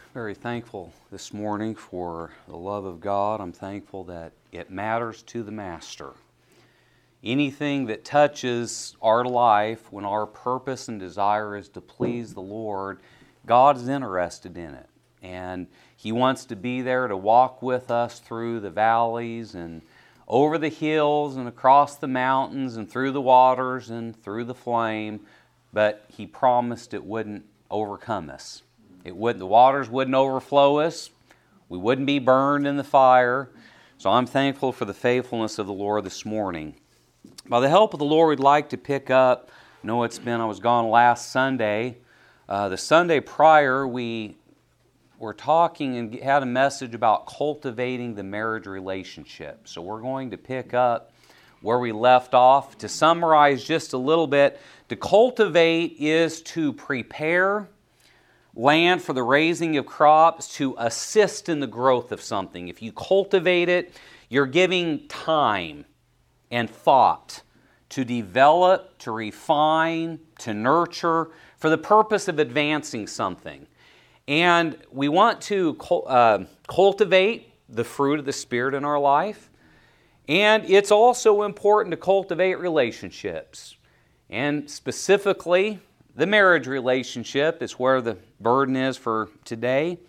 Very thankful this morning for the love of God. I'm thankful that it matters to the Master. Anything that touches our life when our purpose and desire is to please the Lord, God is interested in it. And He wants to be there to walk with us through the valleys and over the hills and across the mountains and through the waters and through the flame. But He promised it wouldn't overcome us. The waters wouldn't overflow us. We wouldn't be burned in the fire. So I'm thankful for the faithfulness of the Lord this morning. By the help of the Lord, we'd like to pick up, I was gone last Sunday. The Sunday prior, we were talking and had a message about cultivating the marriage relationship. So we're going to pick up where we left off. To summarize just a little bit, to cultivate is to prepare land for the raising of crops, to assist in the growth of something. If you cultivate it, you're giving time and thought to develop, to refine, to nurture for the purpose of advancing something. And we want to cultivate the fruit of the Spirit in our life. And it's also important to cultivate relationships. And specifically, the marriage relationship is where the burden is for today.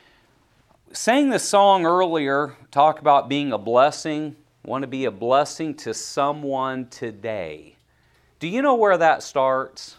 Sang the song earlier, talk about being a blessing. Want to be a blessing to someone today. Do you know where that starts?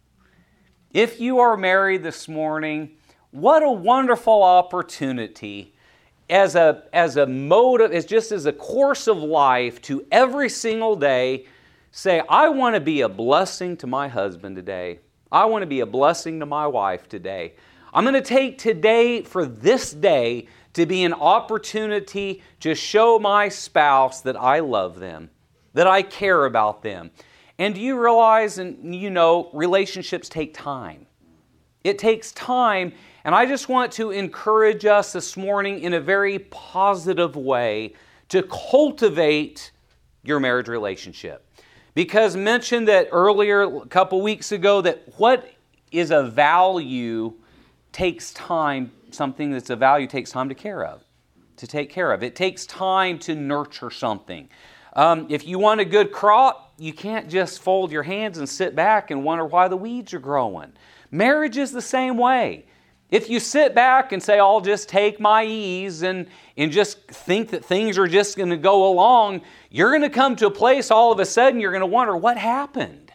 If you are married this morning, what a wonderful opportunity as a motive, as a course of life to every single day say, I want to be a blessing to my husband today. I want to be a blessing to my wife today. I'm going to take today for this day to be an opportunity to show my spouse that I love them, that I care about them. And do you realize, and you know, relationships take time. It takes time, and I just want to encourage us this morning in a very positive way to cultivate your marriage relationship. Because mentioned that earlier, a couple weeks ago, that what is a value takes time, something that's a value takes time to take care of. It takes time to nurture something. If you want a good crop, you can't just fold your hands and sit back and wonder why the weeds are growing. Marriage is the same way. If you sit back and say, I'll just take my ease and just think that things are just going to go along, you're going to come to a place all of a sudden you're going to wonder, what happened?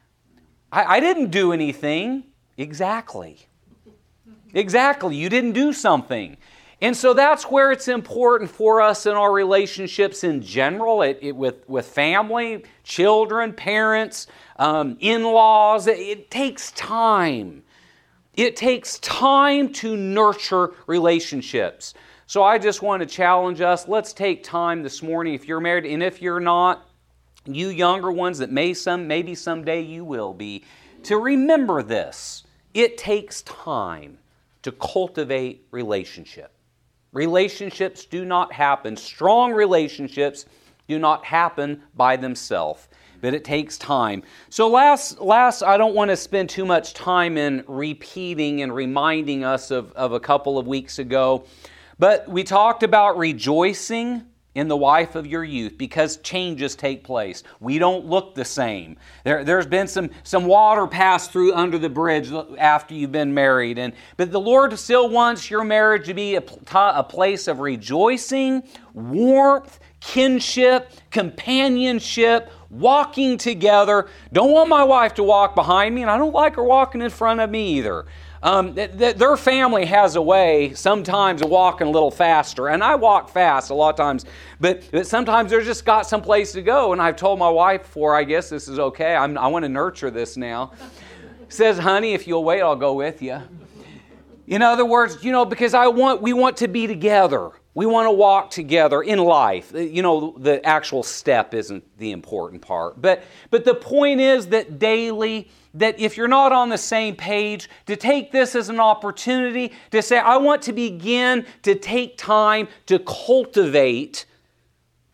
I didn't do anything. Exactly. You didn't do something. And so that's where it's important for us in our relationships in general, with family, children, parents, in-laws. It takes time. It takes time to nurture relationships. So I just want to challenge us, let's take time this morning if you're married, and if you're not, you younger ones that maybe someday you will be, to remember this. It takes time to cultivate relationship. Relationships do not happen. Strong relationships do not happen by themselves. But it takes time. So last, I don't want to spend too much time in repeating and reminding us of a couple of weeks ago. But we talked about rejoicing in the wife of your youth because changes take place. We don't look the same. There's been some water passed through under the bridge after you've been married. But the Lord still wants your marriage to be a place of rejoicing, warmth, kinship, companionship, walking together. Don't want my wife to walk behind me, and I don't like her walking in front of me either. Their family has a way sometimes of walking a little faster, and I walk fast a lot of times, but sometimes they're just got someplace to go, and I've told my wife before, I guess this is okay, I want to nurture this now. Says, honey, if you'll wait, I'll go with you. In other words, because we want to be together. We want to walk together in life. The actual step isn't the important part. But the point is that daily, that if you're not on the same page, to take this as an opportunity to say, I want to begin to take time to cultivate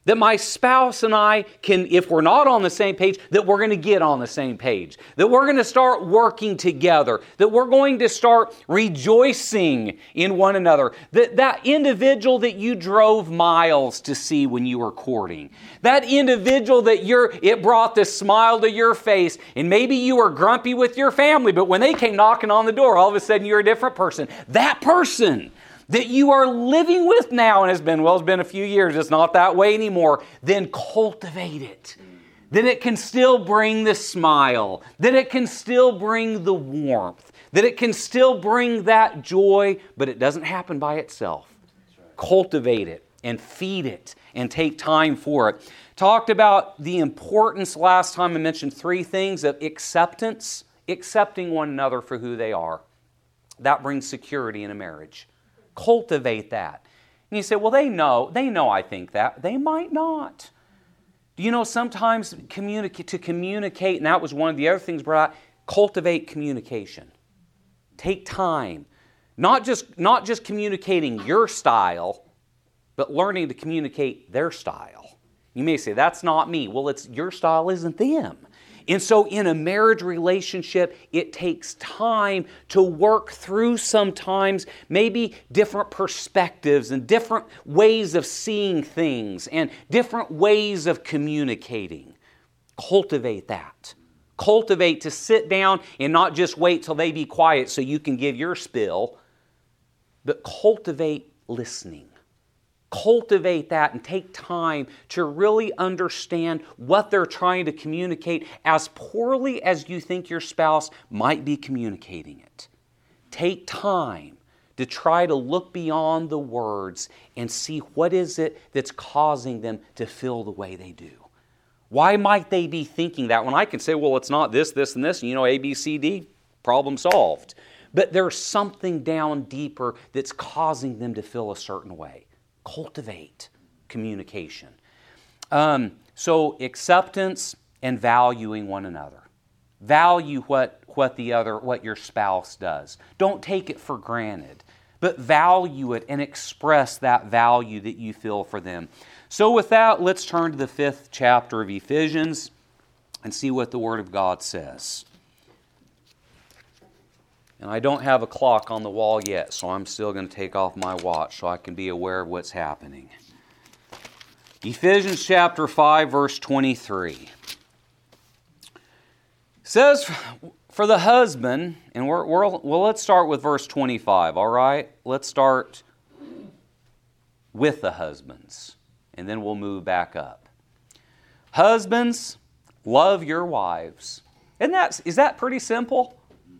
That my spouse and I can, if we're not on the same page, that we're going to get on the same page. That we're going to start working together. That we're going to start rejoicing in one another. That individual that you drove miles to see when you were courting. That individual that it brought the smile to your face. And maybe you were grumpy with your family, but when they came knocking on the door, all of a sudden you're a different person. That person that you are living with now and it's been a few years, it's not that way anymore, then cultivate it. Then it can still bring the smile. Then it can still bring the warmth. That it can still bring that joy, but it doesn't happen by itself. Cultivate it and feed it and take time for it. Talked about the importance last time. I mentioned 3 things of acceptance, accepting one another for who they are. That brings security in a marriage. Cultivate that. And you say, well, they know I think that. They might not. Do you know sometimes to communicate, and that was one of the other things brought out, cultivate communication. Take time. Not just communicating your style, but learning to communicate their style. You may say, that's not me. Well, your style isn't them. And so in a marriage relationship, it takes time to work through sometimes maybe different perspectives and different ways of seeing things and different ways of communicating. Cultivate that. Cultivate to sit down and not just wait till they be quiet so you can give your spill, but cultivate listening. Cultivate that and take time to really understand what they're trying to communicate as poorly as you think your spouse might be communicating it. Take time to try to look beyond the words and see what is it that's causing them to feel the way they do. Why might they be thinking that when I can say, well, it's not this, this, and this, and A, B, C, D, problem solved. But there's something down deeper that's causing them to feel a certain way. Cultivate communication. So acceptance and valuing one another. Value what your spouse does. Don't take it for granted, but value it and express that value that you feel for them. So with that, let's turn to the 5th chapter of Ephesians and see what the Word of God says. And I don't have a clock on the wall yet, so I'm still going to take off my watch so I can be aware of what's happening. Ephesians chapter 5, verse 23. It says, for the husband, and let's start with verse 25, all right? Let's start with the husbands, and then we'll move back up. Husbands, love your wives. Is that pretty simple?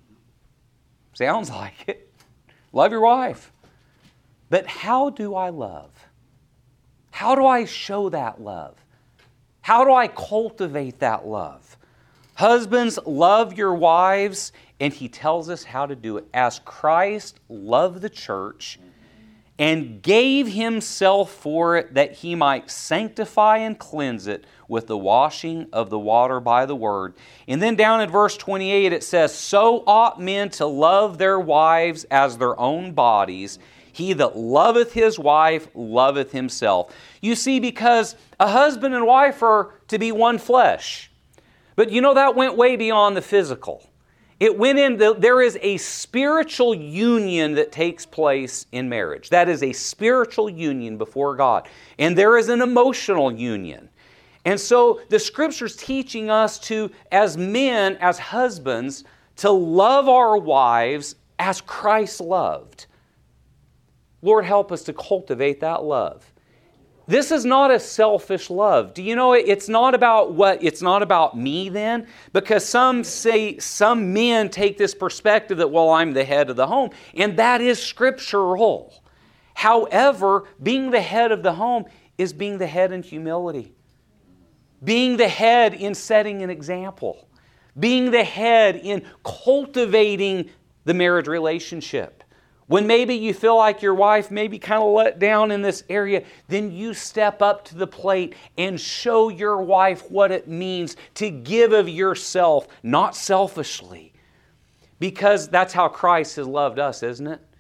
Sounds like it. Love your wife. But how do I love? How do I show that love? How do I cultivate that love? Husbands, love your wives, and he tells us how to do it. As Christ loved the church and gave himself for it that he might sanctify and cleanse it with the washing of the water by the word. And then down in verse 28 it says, so ought men to love their wives as their own bodies. He that loveth his wife loveth himself. You see, because a husband and wife are to be one flesh. But that went way beyond the physical. It went in, there is a spiritual union that takes place in marriage. That is a spiritual union before God. And there is an emotional union. And so the Scripture's teaching us to, as men, as husbands, to love our wives as Christ loved. Lord, help us to cultivate that love. This is not a selfish love. Do you know it's not about me then? Because some men take this perspective that, well, I'm the head of the home. And that is scriptural. However, being the head of the home is being the head in humility. Being the head in setting an example. Being the head in cultivating the marriage relationship. When maybe you feel like your wife may be kind of let down in this area, then you step up to the plate and show your wife what it means to give of yourself, not selfishly. Because that's how Christ has loved us, isn't it?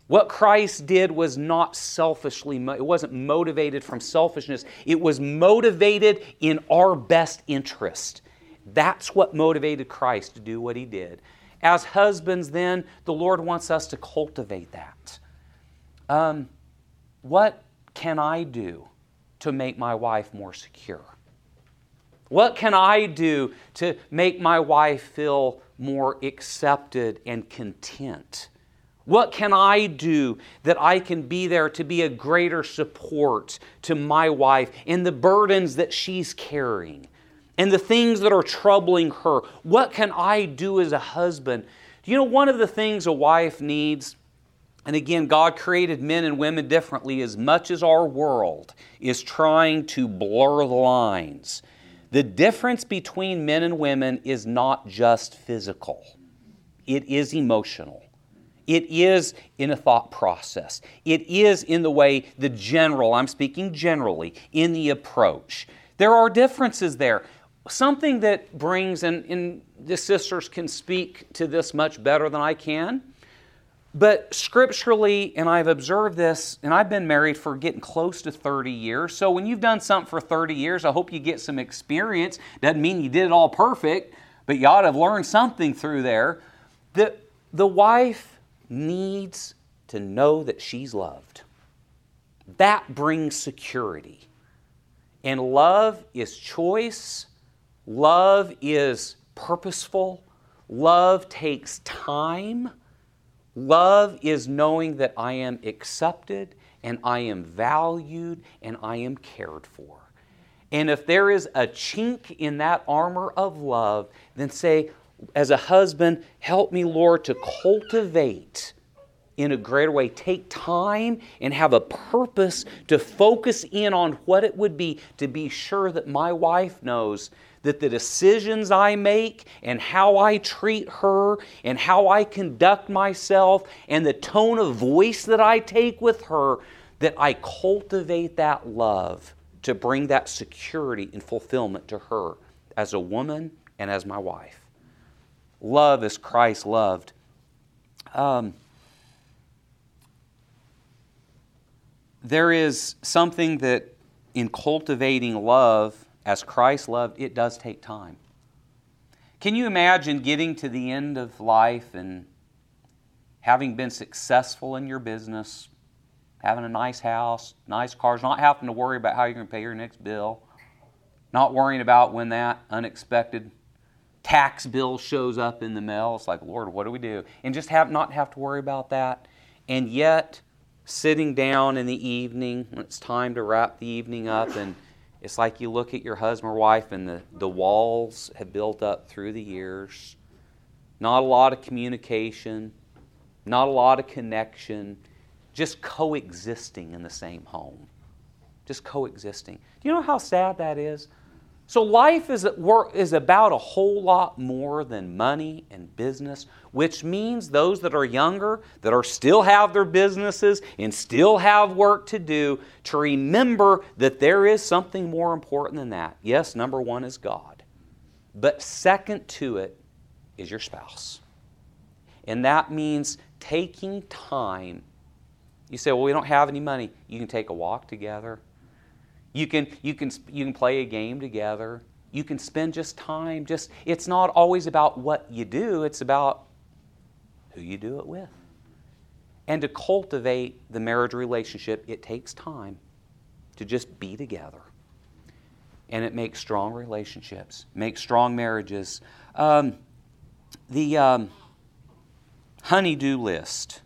What Christ did was not selfishly, it wasn't motivated from selfishness. It was motivated in our best interest. That's what motivated Christ to do what He did. As husbands, then, the Lord wants us to cultivate that. What can I do to make my wife more secure? What can I do to make my wife feel more accepted and content? What can I do that I can be there to be a greater support to my wife in the burdens that she's carrying and the things that are troubling her? What can I do as a husband? You know, one of the things a wife needs, and again, God created men and women differently as much as our world is trying to blur the lines. The difference between men and women is not just physical. It is emotional. It is in a thought process. It is in the way, I'm speaking generally, in the approach. There are differences there. Something that brings, and the sisters can speak to this much better than I can, but scripturally, and I've observed this, and I've been married for getting close to 30 years, so when you've done something for 30 years, I hope you get some experience. Doesn't mean you did it all perfect, but you ought to have learned something through there. The wife needs to know that she's loved. That brings security. And love is choice. Love is purposeful. Love takes time. Love is knowing that I am accepted and I am valued and I am cared for. And if there is a chink in that armor of love, then say, as a husband, help me, Lord, to cultivate in a greater way. Take time and have a purpose to focus in on what it would be to be sure that my wife knows that the decisions I make and how I treat her and how I conduct myself and the tone of voice that I take with her, that I cultivate that love to bring that security and fulfillment to her as a woman and as my wife. Love as Christ loved. There is something that in cultivating love as Christ loved, it does take time. Can you imagine getting to the end of life and having been successful in your business, having a nice house, nice cars, not having to worry about how you're going to pay your next bill, not worrying about when that unexpected tax bill shows up in the mail? It's like, Lord, what do we do? And just not have to worry about that. And yet, sitting down in the evening, when it's time to wrap the evening up, and it's like you look at your husband or wife and the walls have built up through the years. Not a lot of communication, not a lot of connection, just coexisting in the same home. Just coexisting. Do you know how sad that is? So life is about a whole lot more than money and business, which means those that are younger, that still have their businesses and still have work to do, to remember that there is something more important than that. Yes, number one is God. But second to it is your spouse. And that means taking time. You say, well, we don't have any money. You can take a walk together. You can play a game together. You can spend just time. It's not always about what you do. It's about who you do it with. And to cultivate the marriage relationship, it takes time to just be together. And it makes strong relationships, makes strong marriages. The honey-do list.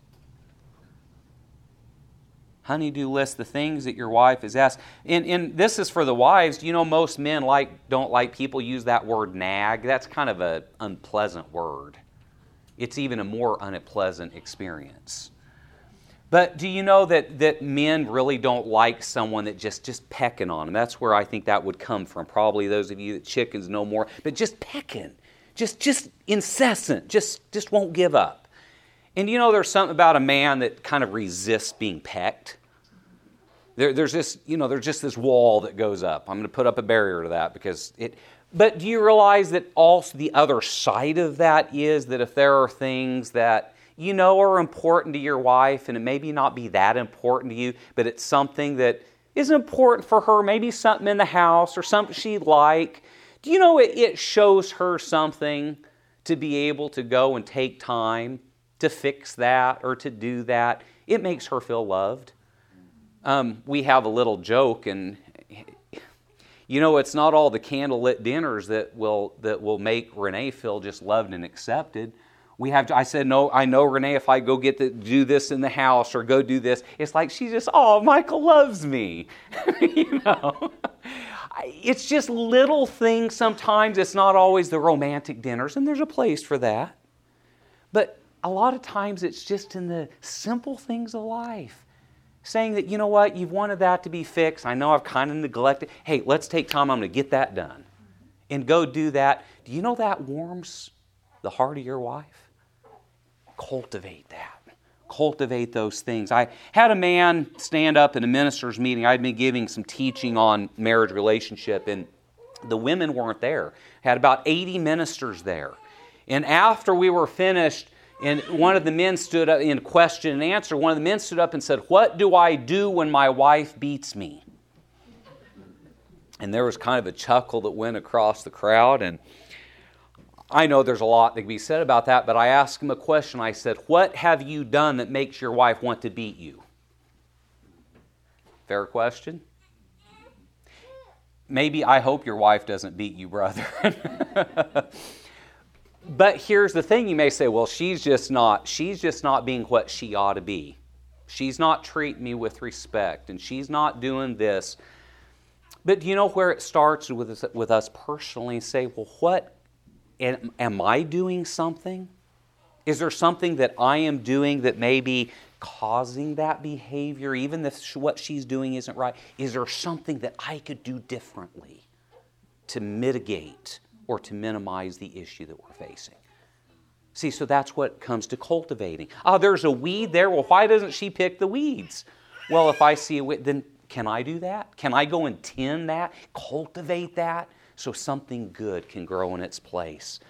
Honey-do list, the things that your wife is asked. And this is for the wives. You know, most men don't like people use that word nag. That's kind of an unpleasant word. It's even a more unpleasant experience. But do you know that men really don't like someone that just pecking on them? That's where I think that would come from. Probably those of you that chickens know more. But just pecking. Just incessant. Just won't give up. And you know, there's something about a man that kind of resists being pecked. There's just this wall that goes up. I'm going to put up a barrier to that because it. But do you realize that also the other side of that is that if there are things that you know are important to your wife, and it maybe not be that important to you, but it's something that is important for her, maybe something in the house or something she'd like. Do you know it shows her something to be able to go and take time to fix that or to do that? It makes her feel loved. We have a little joke, and it's not all the candlelit dinners that will make Renee feel just loved and accepted. I said, no, I know, Renee, if I go do this in the house or go do this, it's like she's just, oh, Michael loves me. It's just little things sometimes. It's not always the romantic dinners, and there's a place for that. But a lot of times it's just in the simple things of life. Saying that, you know what, you've wanted that to be fixed. I know I've kind of neglected. Hey, let's take time. I'm going to get that done. And go do that. Do you know that warms the heart of your wife? Cultivate that. Cultivate those things. I had a man stand up in a minister's meeting. I'd been giving some teaching on marriage relationship, and the women weren't there. Had about 80 ministers there. And after we were finished, and one of the men stood up in question and answer, one of the men stood up and said, "What do I do when my wife beats me?" And there was kind of a chuckle that went across the crowd, and I know there's a lot that can be said about that, but I asked him a question. I said, "What have you done that makes your wife want to beat you?" Fair question? Maybe I hope your wife doesn't beat you, brother. But here's the thing. You may say, well, she's just not being what she ought to be. She's not treating me with respect, and she's not doing this. But do you know where it starts with us personally? Say, well, am I doing something? Is there something that I am doing that may be causing that behavior, even if what she's doing isn't right? Is there something that I could do differently to mitigate or to minimize the issue that we're facing? See, so that's what comes to cultivating. Oh, there's a weed there. Well, why doesn't she pick the weeds? Well, if I see a weed, then can I do that? Can I go and tend that, cultivate that, so something good can grow in its place?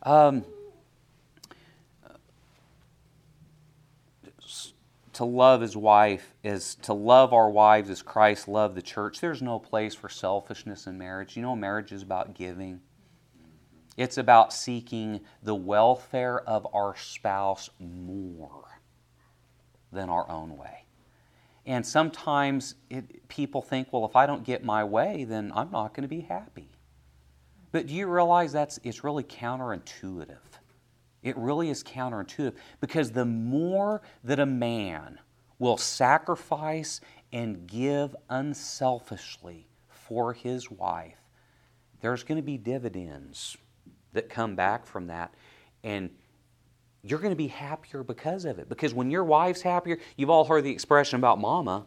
To love his wife is to love our wives as Christ loved the church. There's no place for selfishness in marriage. You know, marriage is about giving. It's about seeking the welfare of our spouse more than our own way. And sometimes people think, well, if I don't get my way, then I'm not going to be happy. But do you realize it's really counterintuitive? It really is counterintuitive, because the more that a man will sacrifice and give unselfishly for his wife, there's going to be dividends that come back from that, and you're going to be happier because of it. Because when your wife's happier, you've all heard the expression about mama.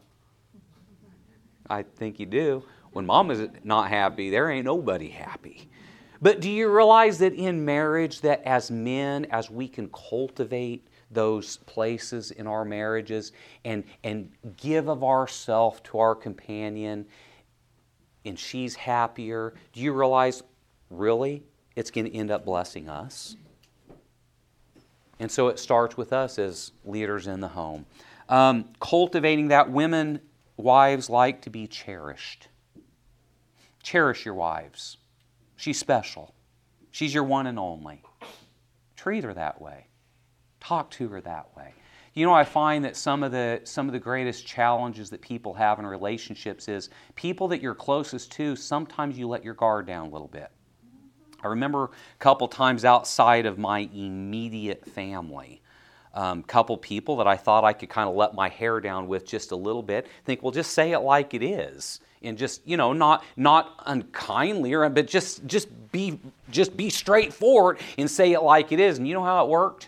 I think you do. When mama's not happy, there ain't nobody happy. But do you realize that in marriage, that as men, as we can cultivate those places in our marriages and give of ourselves to our companion, and she's happier, do you realize, really, it's going to end up blessing us? And so it starts with us as leaders in the home. Cultivating that, wives like to be cherished. Cherish your wives. She's special. She's your one and only. Treat her that way. Talk to her that way. You know, I find that some of the greatest challenges that people have in relationships is people that you're closest to, sometimes you let your guard down a little bit. I remember a couple times outside of my immediate family, couple people that I thought I could kind of let my hair down with just a little bit, think, well, just say it like it is. And just, not unkindly, but just be straightforward and say it like it is. And you know how it worked?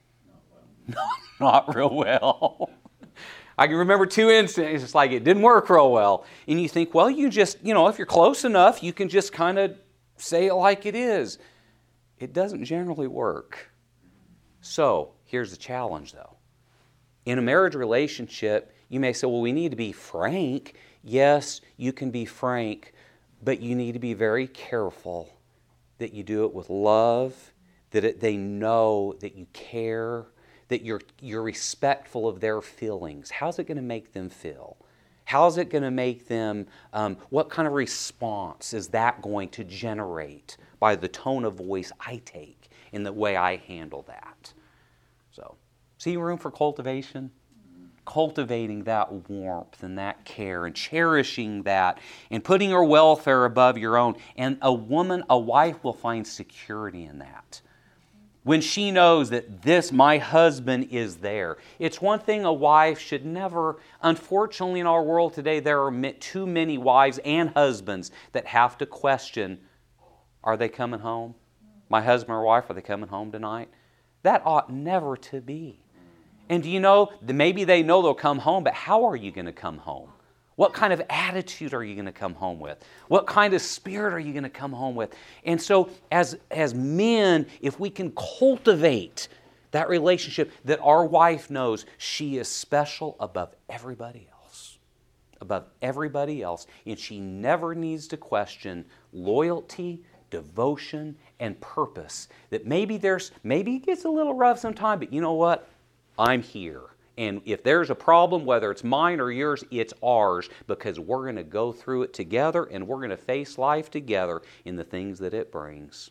Not real well. I can remember 2 instances. It's like it didn't work real well. And you think, well, you just, if you're close enough, you can just kind of say it like it is. It doesn't generally work. So here's the challenge, though. In a marriage relationship, you may say, well, we need to be frank. Yes, you can be frank, but you need to be very careful that you do it with love, that they know that you care, that you're respectful of their feelings? How's it going to make them feel? How's it going to make them, what kind of response is that going to generate by the tone of voice I take in the way I handle that? So, see room for cultivation? Cultivating that warmth and that care and cherishing that and putting her welfare above your own. And a wife will find security in that. When she knows that my husband is there. It's one thing a wife should never, unfortunately in our world today, there are too many wives and husbands that have to question, are they coming home? My husband or wife, are they coming home tonight? That ought never to be. And do you know, maybe they know they'll come home, but how are you going to come home? What kind of attitude are you going to come home with? What kind of spirit are you going to come home with? And so as men, if we can cultivate that relationship that our wife knows she is special above everybody else. Above everybody else. And she never needs to question loyalty, devotion, and purpose. That maybe it gets a little rough sometime, but you know what? I'm here. And if there's a problem, whether it's mine or yours, it's ours, because we're going to go through it together and we're going to face life together in the things that it brings.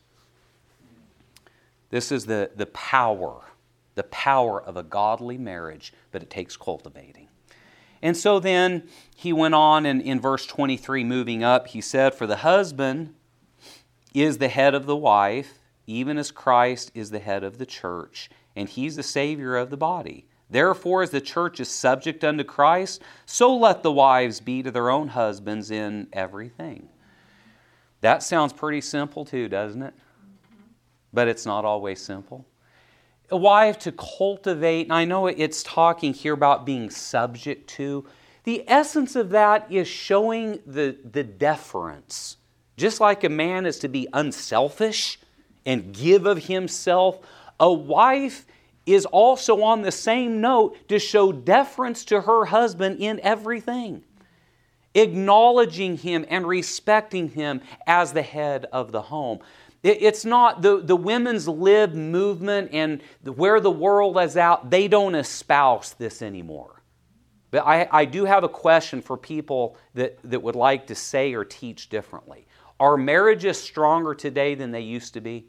This is the power of a godly marriage, but it takes cultivating. And so then he went on in verse 23, moving up, he said, "For the husband is the head of the wife, even as Christ is the head of the church, and He's the Savior of the body. Therefore, as the church is subject unto Christ, so let the wives be to their own husbands in everything." That sounds pretty simple too, doesn't it? But it's not always simple. A wife to cultivate, and I know it's talking here about being subject to. The essence of that is showing the deference. Just like a man is to be unselfish and give of himself, a wife is also on the same note to show deference to her husband in everything. Acknowledging him and respecting him as the head of the home. It's not the women's lib movement and where the world is out, they don't espouse this anymore. But I do have a question for people that would like to say or teach differently. Are marriages stronger today than they used to be?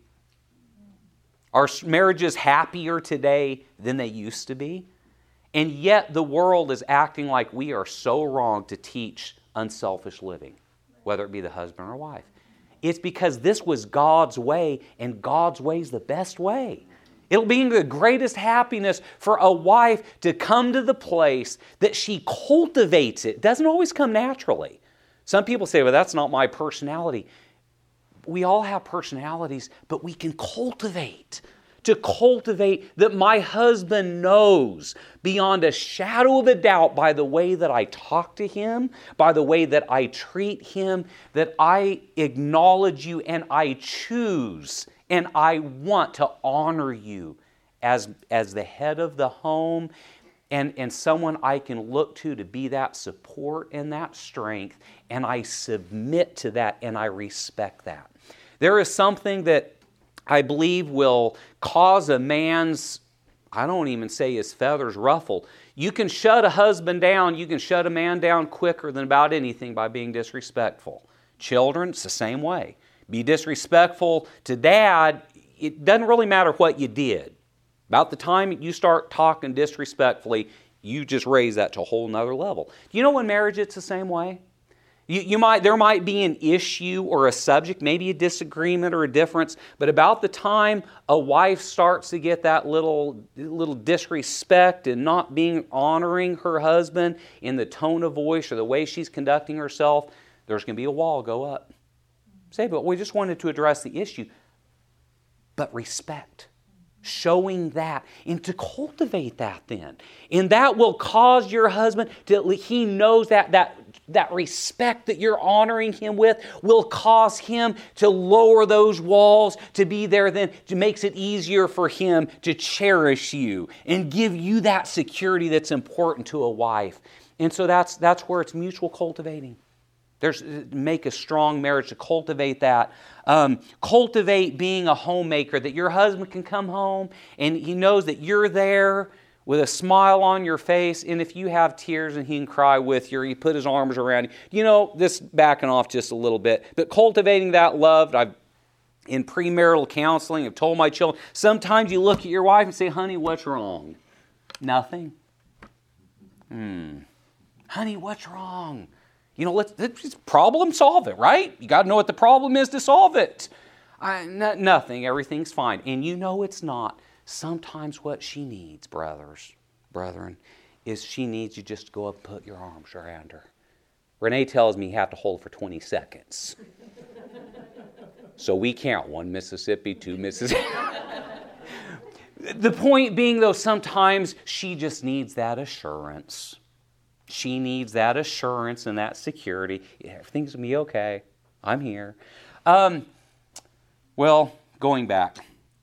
Are marriages happier today than they used to be? And yet the world is acting like we are so wrong to teach unselfish living, whether it be the husband or wife. It's because this was God's way, and God's way is the best way. It'll be the greatest happiness for a wife to come to the place that she cultivates it. It doesn't always come naturally. Some people say, well, that's not my personality. We all have personalities, but we can cultivate. To cultivate that my husband knows beyond a shadow of a doubt by the way that I talk to him, by the way that I treat him, that I acknowledge you and I choose and I want to honor you as the head of the home and someone I can look to be that support and that strength, and I submit to that and I respect that. There is something that I believe will cause a man's, I don't even say his feathers ruffled. You can shut a husband down, you can shut a man down quicker than about anything by being disrespectful. Children, it's the same way. Be disrespectful to dad, it doesn't really matter what you did. About the time you start talking disrespectfully, you just raise that to a whole nother level. Do you know in marriage it's the same way? There might be an issue or a subject, maybe a disagreement or a difference, but about the time a wife starts to get that little disrespect and not honoring her husband in the tone of voice or the way she's conducting herself, there's going to be a wall go up. Say, but we just wanted to address the issue. But respect. Showing that and to cultivate that then. And that will cause your husband he knows that respect that you're honoring him with will cause him to lower those walls, to be there then, to makes it easier for him to cherish you and give you that security that's important to a wife. And so that's where it's mutual cultivating. Make a strong marriage, to cultivate that. Cultivate being a homemaker, that your husband can come home and he knows that you're there with a smile on your face, and if you have tears and he can cry with you, or he put his arms around you. This backing off just a little bit, but cultivating that love. In premarital counseling, I've told my children, sometimes you look at your wife and say, honey, what's wrong? Nothing. Honey, what's wrong? Let's problem solve it, right? You got to know what the problem is to solve it. Nothing. Everything's fine. And it's not. Sometimes what she needs, brethren, is she needs you just to go up and put your arms around her. Renee tells me you have to hold for 20 seconds. So we count 1 Mississippi, 2 Mississippi. The point being, though, sometimes she just needs that assurance. She needs that assurance and that security. Everything's going to be okay. I'm here. Going back.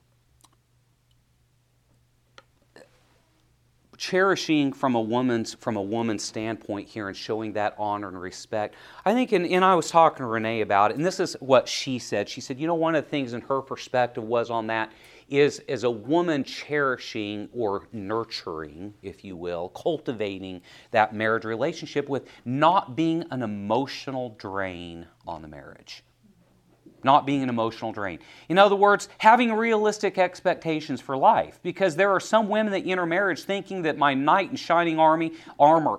Cherishing from a woman's standpoint here and showing that honor and respect. I think, and I was talking to Renee about it, and this is what she said. She said, one of the things in her perspective was on that is as a woman cherishing or nurturing, if you will, cultivating that marriage relationship with not being an emotional drain on the marriage. Not being an emotional drain. In other words, having realistic expectations for life. Because there are some women that enter marriage thinking that my knight in shining armor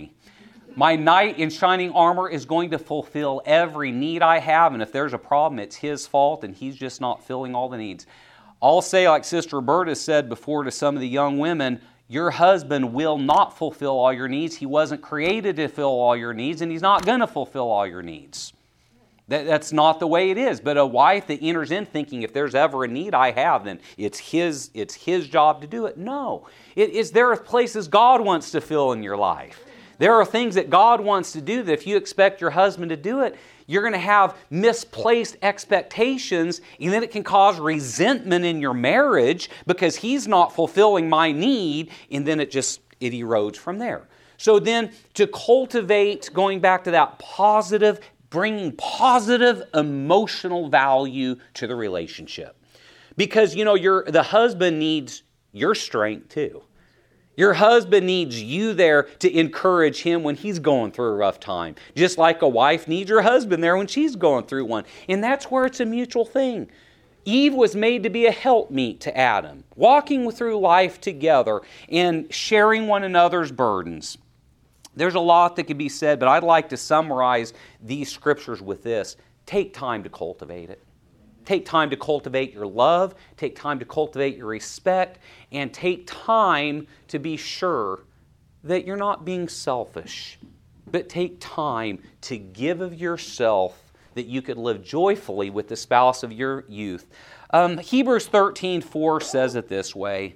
is going to fulfill every need I have, and if there's a problem, it's his fault, and he's just not filling all the needs. I'll say, like Sister Roberta said before to some of the young women, your husband will not fulfill all your needs. He wasn't created to fill all your needs, and he's not going to fulfill all your needs. That's not the way it is. But a wife that enters in thinking if there's ever a need I have, then it's his job to do it. No. There are places God wants to fill in your life. There are things that God wants to do that if you expect your husband to do it, you're going to have misplaced expectations, and then it can cause resentment in your marriage because he's not fulfilling my need, and then it erodes from there. So then to cultivate, going back to that bringing positive emotional value to the relationship. Because, the husband needs your strength too. Your husband needs you there to encourage him when he's going through a rough time. Just like a wife needs her husband there when she's going through one. And that's where it's a mutual thing. Eve was made to be a helpmeet to Adam, walking through life together and sharing one another's burdens. There's a lot that could be said, but I'd like to summarize these scriptures with this. Take time to cultivate it. Take time to cultivate your love. Take time to cultivate your respect. And take time to be sure that you're not being selfish. But take time to give of yourself that you could live joyfully with the spouse of your youth. Hebrews 13:4 says it this way.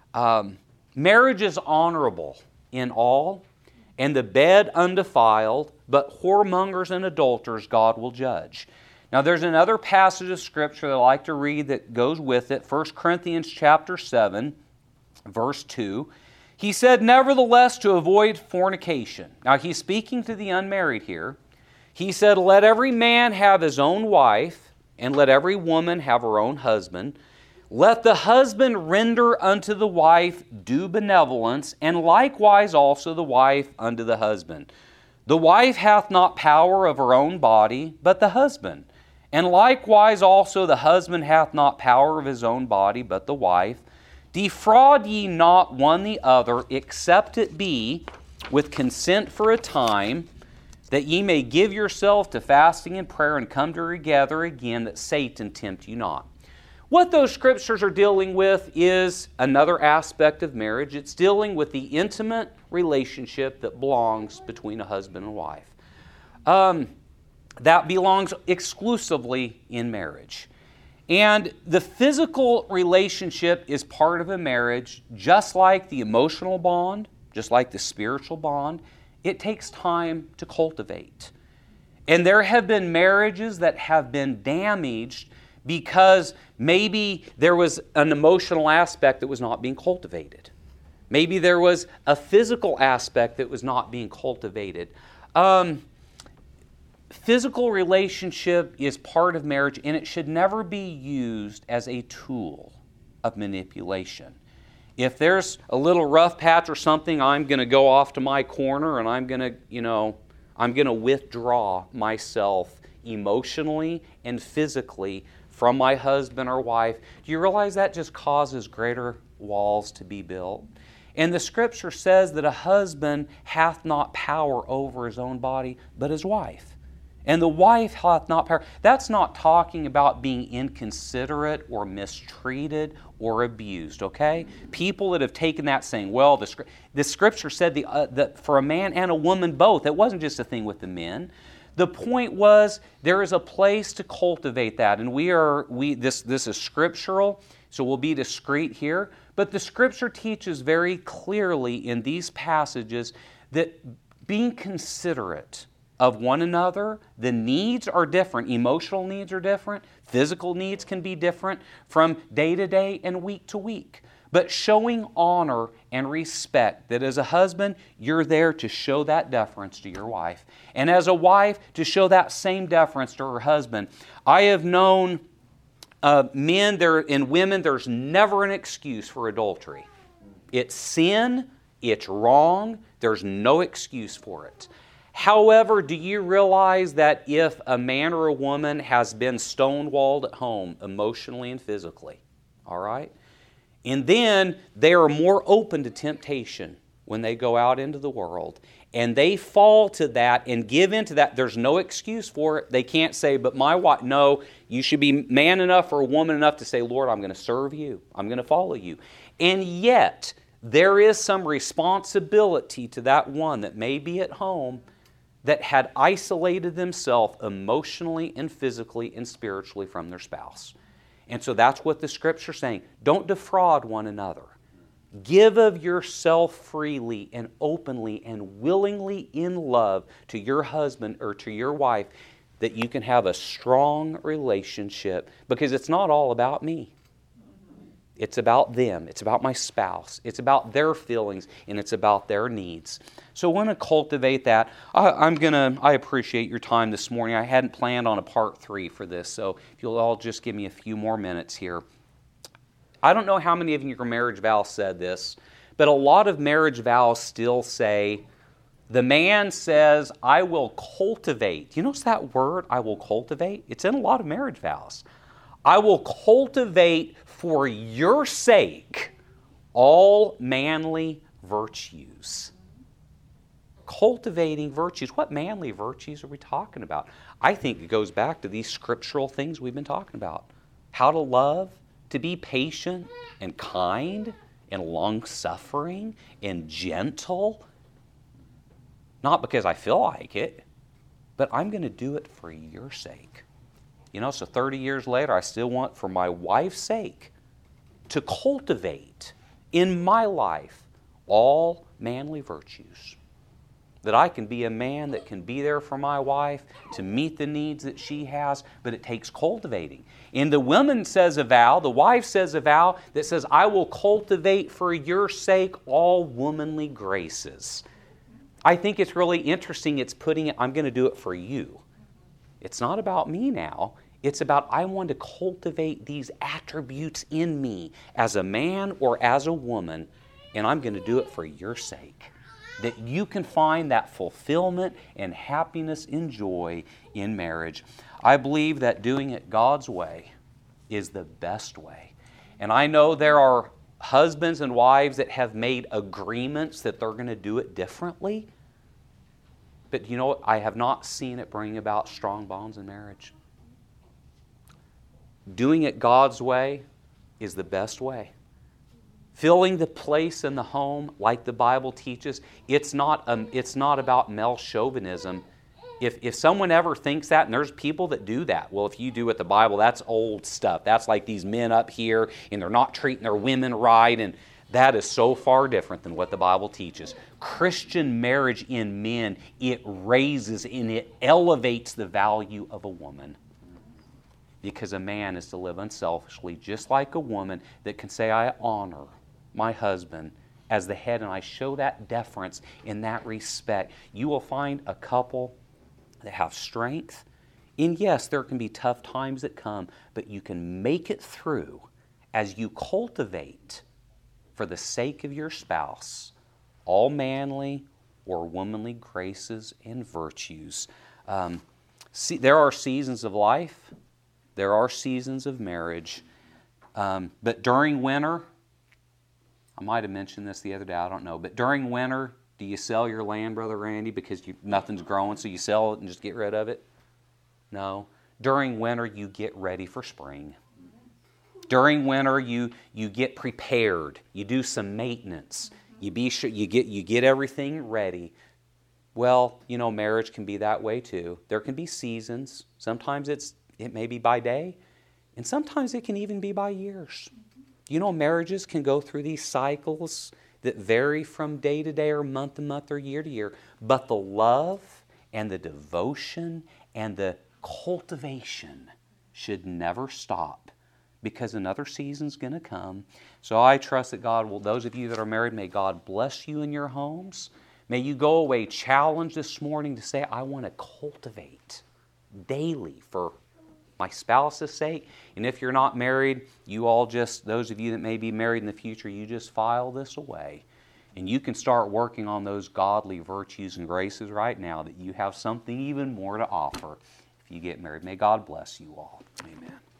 Marriage is honorable in all, and the bed undefiled, but whoremongers and adulterers God will judge. Now there's another passage of Scripture that I like to read that goes with it, 1 Corinthians chapter 7, verse 2. He said, nevertheless, to avoid fornication. Now he's speaking to the unmarried here. He said, let every man have his own wife, and let every woman have her own husband. Let the husband render unto the wife due benevolence, and likewise also the wife unto the husband. The wife hath not power of her own body, but the husband. And likewise also the husband hath not power of his own body, but the wife. Defraud ye not one the other, except it be with consent for a time, that ye may give yourself to fasting and prayer, and come together again, that Satan tempt you not. What those scriptures are dealing with is another aspect of marriage. It's dealing with the intimate relationship that belongs between a husband and wife. That belongs exclusively in marriage. And the physical relationship is part of a marriage, just like the emotional bond, just like the spiritual bond. It takes time to cultivate. And there have been marriages that have been damaged because maybe there was an emotional aspect that was not being cultivated. Maybe there was a physical aspect that was not being cultivated. physical relationship is part of marriage, and it should never be used as a tool of manipulation. If there's a little rough patch or something, I'm going to go off to my corner and I'm going to withdraw myself emotionally and physically from my husband or wife. Do you realize that just causes greater walls to be built? And the Scripture says that a husband hath not power over his own body, but his wife. And the wife hath not power. That's not talking about being inconsiderate or mistreated or abused, okay? People that have taken that saying, well, the Scripture said that for a man and a woman both. It wasn't just a thing with the men. The point was there is a place to cultivate that. And this is scriptural, so we'll be discreet here. But the Scripture teaches very clearly in these passages that being considerate of one another, the needs are different. Emotional needs are different. Physical needs can be different from day to day and week to week. But showing honor and respect, that as a husband, you're there to show that deference to your wife. And as a wife, to show that same deference to her husband. I have known men and women, there's never an excuse for adultery. It's sin, it's wrong, there's no excuse for it. However, do you realize that if a man or a woman has been stonewalled at home emotionally and physically, all right, and then they are more open to temptation when they go out into the world, and they fall to that and give into that, there's no excuse for it. They can't say, but my wife, no, you should be man enough or woman enough to say, Lord, I'm going to serve you. I'm going to follow you. And yet, there is some responsibility to that one that may be at home that had isolated themselves emotionally and physically and spiritually from their spouse. And so that's what the Scripture's saying. Don't defraud one another. Give of yourself freely and openly and willingly in love to your husband or to your wife, that you can have a strong relationship, because it's not all about me. It's about them. It's about my spouse. It's about their feelings, and it's about their needs. So I want to cultivate that. I appreciate your time this morning. I hadn't planned on a part 3 for this, so if you'll all just give me a few more minutes here. I don't know how many of your marriage vows said this, but a lot of marriage vows still say, the man says, I will cultivate. You notice that word, I will cultivate? It's in a lot of marriage vows. I will cultivate for your sake all manly virtues. Cultivating virtues. What manly virtues are we talking about? I think it goes back to these scriptural things we've been talking about. How to love, to be patient and kind and long-suffering and gentle. Not because I feel like it, but I'm going to do it for your sake. You know, so 30 years later, I still want, for my wife's sake, to cultivate in my life all manly virtues. That I can be a man that can be there for my wife to meet the needs that she has, but it takes cultivating. And the woman says a vow, the wife says a vow that says, I will cultivate for your sake all womanly graces. I think it's really interesting, it's putting it, I'm going to do it for you. It's not about me now. It's about, I want to cultivate these attributes in me as a man or as a woman, and I'm going to do it for your sake. That you can find that fulfillment and happiness and joy in marriage. I believe that doing it God's way is the best way. And I know there are husbands and wives that have made agreements that they're going to do it differently. But you know what? I have not seen it bring about strong bonds in marriage. Doing it God's way is the best way. Filling the place in the home like the Bible teaches, it's not about male chauvinism. If someone ever thinks that, and there's people that do that, well, if you do it the Bible, that's old stuff. That's like these men up here, and they're not treating their women right, and that is so far different than what the Bible teaches. Christian marriage in men, it raises and it elevates the value of a woman. Because a man is to live unselfishly, just like a woman that can say, I honor my husband as the head, and I show that deference in that respect. You will find a couple that have strength. And yes, there can be tough times that come, but you can make it through as you cultivate, for the sake of your spouse, all manly or womanly graces and virtues. There are seasons of life. There are seasons of marriage. But during winter, I might have mentioned this the other day, I don't know, but during winter, do you sell your land, Brother Randy, because nothing's growing, so you sell it and just get rid of it? No. During winter, you get ready for spring. During winter, you get prepared. You do some maintenance. You get everything ready. Well, marriage can be that way too. There can be seasons. Sometimes it may be by day, and sometimes it can even be by years. Marriages can go through these cycles that vary from day to day or month to month or year to year. But the love and the devotion and the cultivation should never stop, because another season's going to come. So I trust that God will, those of you that are married, may God bless you in your homes. May you go away challenged this morning to say, I want to cultivate daily for my spouse's sake. And if you're not married, those of you that may be married in the future, you just file this away. And you can start working on those godly virtues and graces right now, that you have something even more to offer if you get married. May God bless you all. Amen.